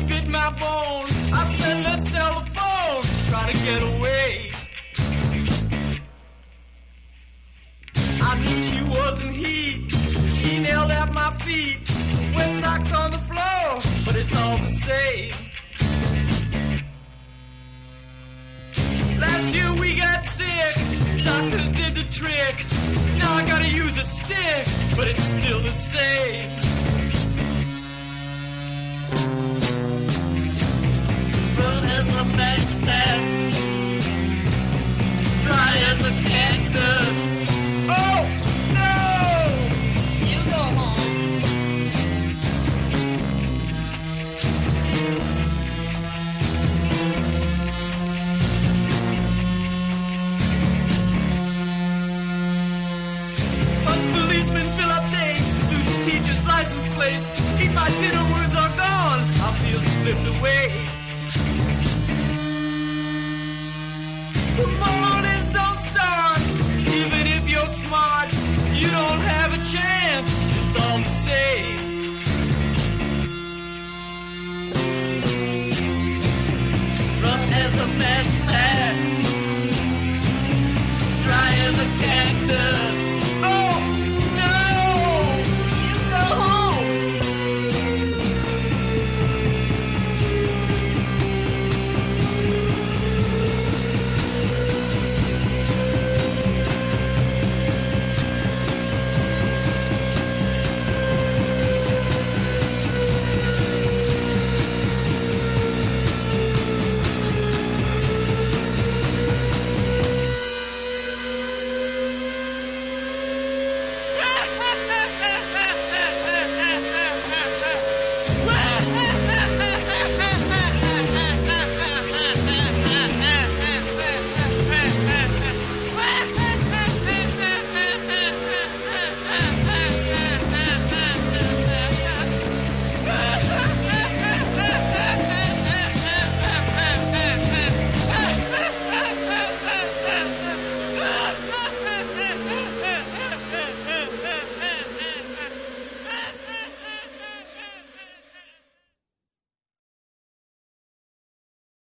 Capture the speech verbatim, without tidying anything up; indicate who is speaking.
Speaker 1: bit my bone. I said, let's sell the phone. Try to get away. I knew she wasn't heat. She knelt at my feet. Wet socks on the floor, but it's all the same. Last year we got sick. Doctors did the trick. Now I gotta use a stick, but it's still the same. Well, as a match pad, dry as a cactus. Oh, no! You go home. Punch policemen fill up dates. Student teachers' license plates. Eat my dinner, words are gone. I feel slipped away. The mornings don't start. Even if you're smart, you don't have a chance. It's all the same.